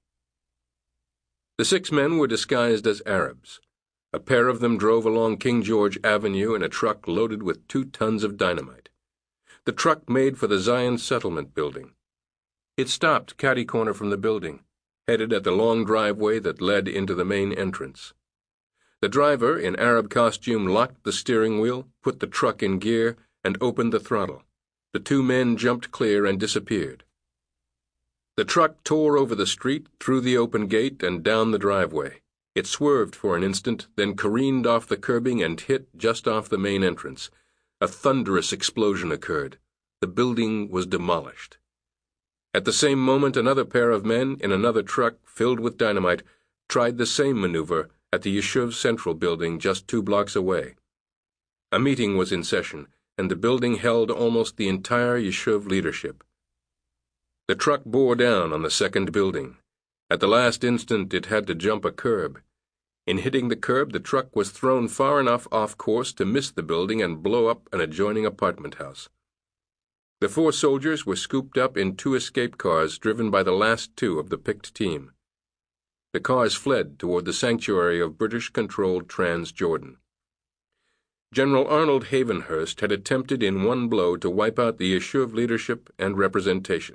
The 6 men were disguised as Arabs. A pair of them drove along King George Avenue in a truck loaded with 2 tons of dynamite. The truck made for the Zion Settlement building. It stopped catty-corner from the building, headed at the long driveway that led into the main entrance. The driver, in Arab costume, locked the steering wheel, put the truck in gear, and opened the throttle. The 2 men jumped clear and disappeared. The truck tore over the street, through the open gate, and down the driveway. It swerved for an instant, then careened off the curbing and hit just off the main entrance. A thunderous explosion occurred. The building was demolished. At the same moment, another pair of men in another truck filled with dynamite tried the same maneuver at the Yishuv Central building just 2 blocks away. A meeting was in session, and the building held almost the entire Yishuv leadership. The truck bore down on the second building. At the last instant, it had to jump a curb. In hitting the curb, the truck was thrown far enough off course to miss the building and blow up an adjoining apartment house. The 4 soldiers were scooped up in 2 escape cars driven by the last 2 of the picked team. The cars fled toward the sanctuary of British-controlled Transjordan. General Arnold Havenhurst had attempted in one blow to wipe out the Yishuv leadership and representation.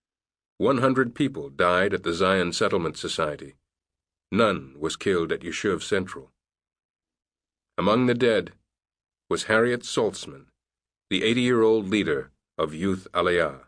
100 people died at the Zion Settlement Society. None was killed at Yishuv Central. Among the dead was Harriet Saltzman, the 80-year-old leader of Youth Aliyah.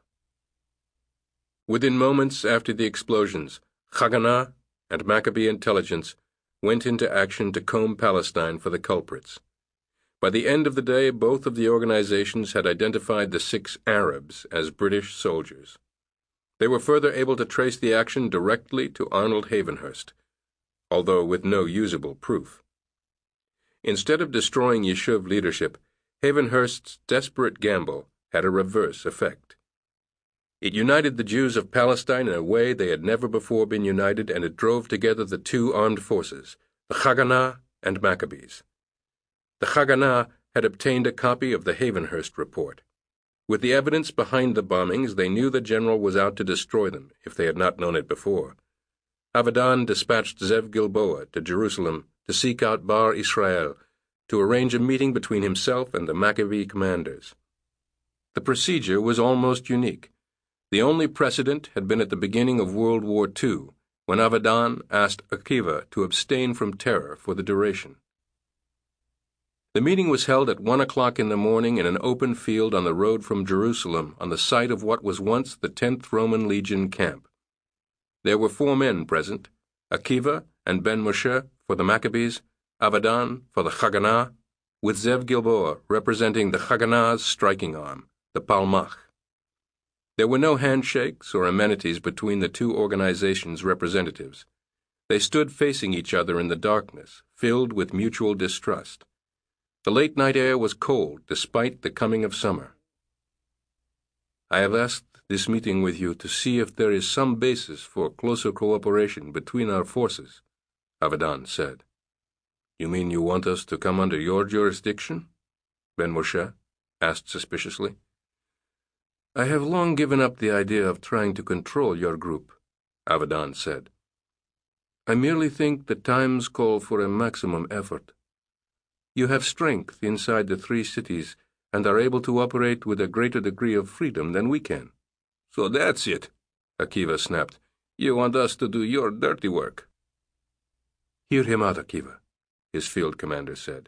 Within moments after the explosions, Haganah and Maccabee intelligence went into action to comb Palestine for the culprits. By the end of the day, both of the organizations had identified the 6 Arabs as British soldiers. They were further able to trace the action directly to Arnold Havenhurst, although with no usable proof. Instead of destroying Yishuv leadership, Havenhurst's desperate gamble had a reverse effect. It united the Jews of Palestine in a way they had never before been united, and it drove together the 2 armed forces, the Haganah and Maccabees. The Haganah had obtained a copy of the Havenhurst report. With the evidence behind the bombings, they knew the general was out to destroy them, if they had not known it before. Avidan dispatched Zev Gilboa to Jerusalem to seek out Bar Israel, to arrange a meeting between himself and the Maccabee commanders. The procedure was almost unique. The only precedent had been at the beginning of World War II, when Avidan asked Akiva to abstain from terror for the duration. The meeting was held at 1 o'clock in the morning in an open field on the road from Jerusalem, on the site of what was once the 10th Roman Legion camp. There were 4 men present, Akiva and Ben Moshe for the Maccabees, Avidan for the Haganah, with Zev Gilboa representing the Haganah's striking arm, the Palmach. There were no handshakes or amenities between the 2 organizations' representatives. They stood facing each other in the darkness, filled with mutual distrust. The late-night air was cold, despite the coming of summer. I have asked this meeting with you to see if there is some basis for closer cooperation between our forces, Avidan said. You mean you want us to come under your jurisdiction? Ben Moshe asked suspiciously. I have long given up the idea of trying to control your group, Avidan said. I merely think the times call for a maximum effort. You have strength inside the 3 cities and are able to operate with a greater degree of freedom than we can. So that's it, Akiva snapped. You want us to do your dirty work. Hear him out, Akiva, his field commander said.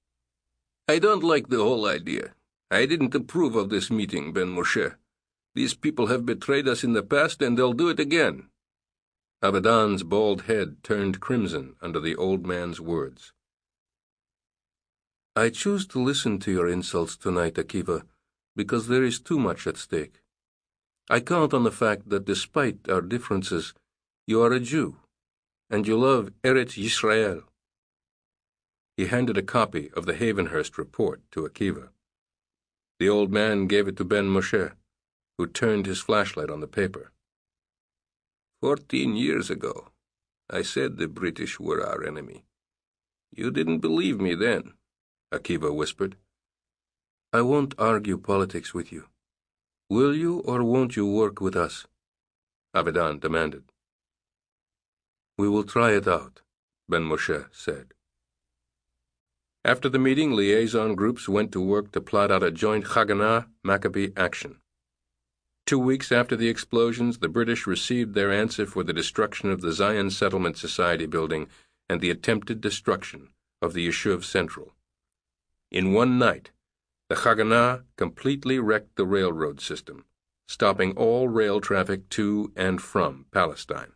I don't like the whole idea. I didn't approve of this meeting, Ben Moshe. These people have betrayed us in the past, and they'll do it again. Avidan's bald head turned crimson under the old man's words. I choose to listen to your insults tonight, Akiva, because there is too much at stake. I count on the fact that despite our differences, you are a Jew, and you love Eretz Yisrael. He handed a copy of the Havenhurst report to Akiva. The old man gave it to Ben Moshe, who turned his flashlight on the paper. 14 years ago, I said the British were our enemy. You didn't believe me then, Akiva whispered. I won't argue politics with you. Will you or won't you work with us? Avidan demanded. We will try it out, Ben Moshe said. After the meeting, liaison groups went to work to plot out a joint Haganah-Maccabee action. 2 weeks after the explosions, the British received their answer for the destruction of the Zion Settlement Society building and the attempted destruction of the Yishuv Central. In one night, the Haganah completely wrecked the railroad system, stopping all rail traffic to and from Palestine.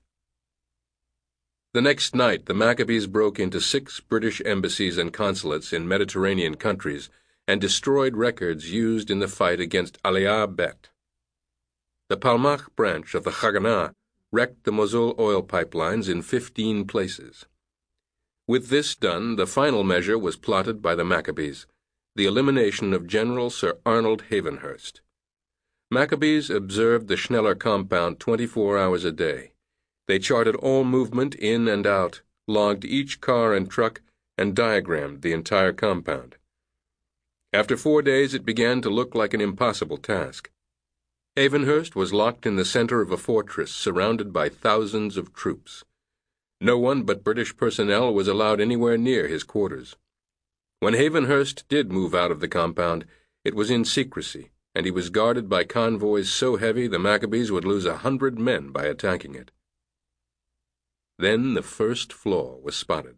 The next night, the Maccabees broke into 6 British embassies and consulates in Mediterranean countries and destroyed records used in the fight against Aliyah Bet. The Palmach branch of the Haganah wrecked the Mosul oil pipelines in 15 places. With this done, the final measure was plotted by the Maccabees, the elimination of General Sir Arnold Havenhurst. Maccabees observed the Schneller compound 24 hours a day. They charted all movement in and out, logged each car and truck, and diagrammed the entire compound. After 4 days, it began to look like an impossible task. Havenhurst was locked in the center of a fortress surrounded by thousands of troops. No one but British personnel was allowed anywhere near his quarters. When Havenhurst did move out of the compound, it was in secrecy, and he was guarded by convoys so heavy the Maccabees would lose 100 men by attacking it. Then the first flaw was spotted.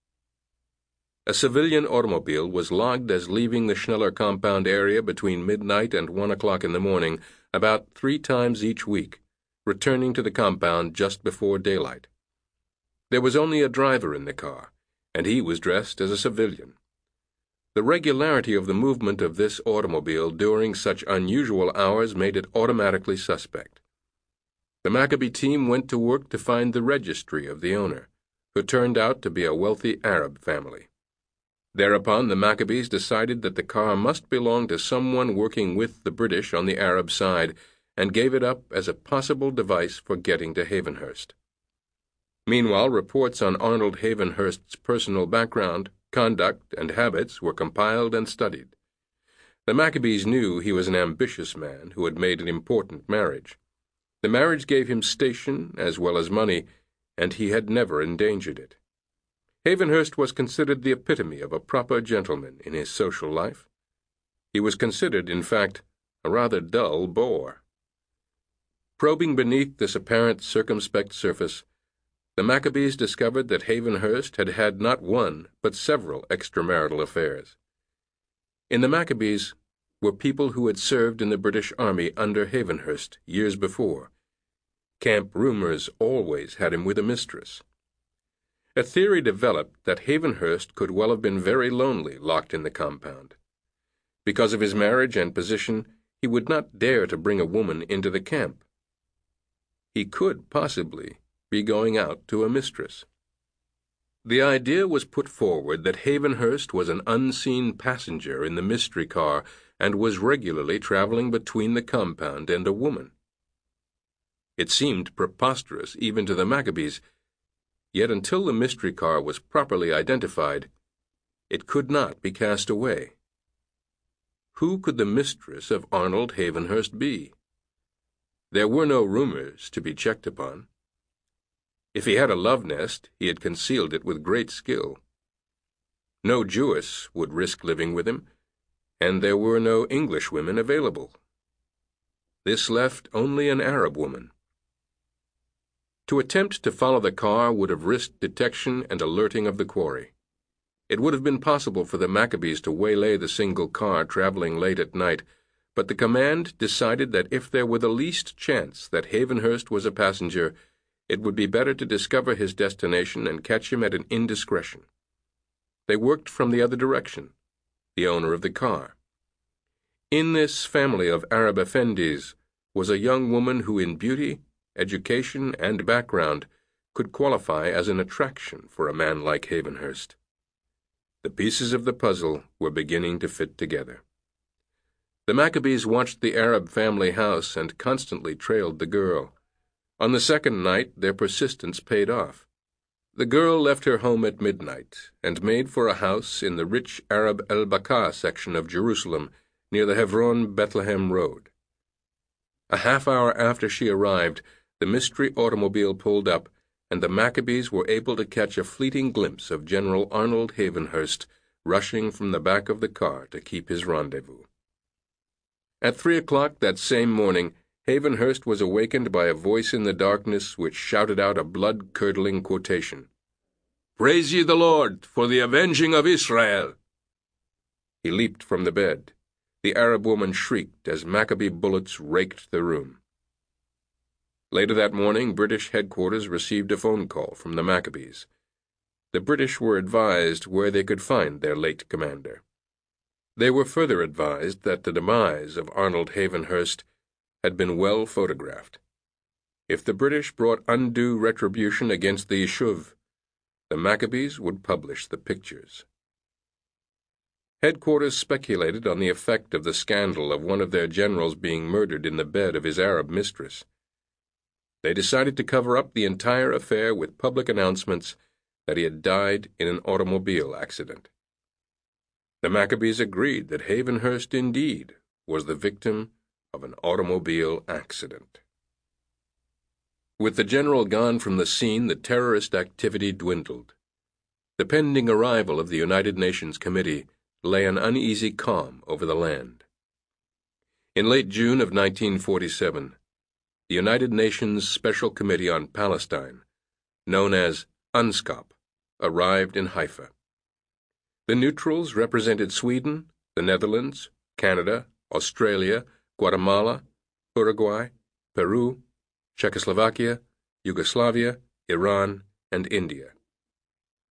A civilian automobile was logged as leaving the Schneller compound area between midnight and 1 o'clock in the morning, about 3 times each week, returning to the compound just before daylight. There was only a driver in the car, and he was dressed as a civilian. The regularity of the movement of this automobile during such unusual hours made it automatically suspect. The Maccabee team went to work to find the registry of the owner, who turned out to be a wealthy Arab family. Thereupon the Maccabees decided that the car must belong to someone working with the British on the Arab side, and gave it up as a possible device for getting to Havenhurst. Meanwhile, reports on Arnold Havenhurst's personal background, conduct, and habits were compiled and studied. The Maccabees knew he was an ambitious man who had made an important marriage. The marriage gave him station as well as money, and he had never endangered it. Havenhurst was considered the epitome of a proper gentleman in his social life. He was considered, in fact, a rather dull bore. Probing beneath this apparent circumspect surface, the Maccabees discovered that Havenhurst had had not one, but several extramarital affairs. In the Maccabees were people who had served in the British Army under Havenhurst years before. Camp rumors always had him with a mistress. A theory developed that Havenhurst could well have been very lonely locked in the compound. Because of his marriage and position, he would not dare to bring a woman into the camp. He could possibly be going out to a mistress. The idea was put forward that Havenhurst was an unseen passenger in the mystery car and was regularly traveling between the compound and a woman. It seemed preposterous even to the Maccabees, yet until the mystery car was properly identified, it could not be cast away. Who could the mistress of Arnold Havenhurst be? There were no rumors to be checked upon. If he had a love nest, he had concealed it with great skill. No Jewess would risk living with him, and there were no English women available. This left only an Arab woman. To attempt to follow the car would have risked detection and alerting of the quarry. It would have been possible for the Maccabees to waylay the single car traveling late at night, but the command decided that if there were the least chance that Havenhurst was a passenger, it would be better to discover his destination and catch him at an indiscretion. They worked from the other direction, the owner of the car. In this family of Arab effendis was a young woman who in beauty, education, and background could qualify as an attraction for a man like Havenhurst. The pieces of the puzzle were beginning to fit together. The Maccabees watched the Arab family house and constantly trailed the girl. On the second night, their persistence paid off. The girl left her home at midnight and made for a house in the rich Arab El-Baka section of Jerusalem near the Hebron-Bethlehem road. A half hour after she arrived, the mystery automobile pulled up, and the Maccabees were able to catch a fleeting glimpse of General Arnold Havenhurst rushing from the back of the car to keep his rendezvous. At 3 o'clock that same morning, Havenhurst was awakened by a voice in the darkness which shouted out a blood-curdling quotation. "Praise ye the Lord for the avenging of Israel!" He leaped from the bed. The Arab woman shrieked as Maccabee bullets raked the room. Later that morning, British headquarters received a phone call from the Maccabees. The British were advised where they could find their late commander. They were further advised that the demise of Arnold Havenhurst had been well photographed. If the British brought undue retribution against the Yishuv, the Maccabees would publish the pictures. Headquarters speculated on the effect of the scandal of one of their generals being murdered in the bed of his Arab mistress. They decided to cover up the entire affair with public announcements that he had died in an automobile accident. The Maccabees agreed that Havenhurst indeed was the victim of an automobile accident. With the general gone from the scene, the terrorist activity dwindled. The pending arrival of the United Nations Committee lay an uneasy calm over the land. In late June of 1947, the United Nations Special Committee on Palestine, known as UNSCOP, arrived in Haifa. The neutrals represented Sweden, the Netherlands, Canada, Australia, Guatemala, Uruguay, Peru, Czechoslovakia, Yugoslavia, Iran, and India.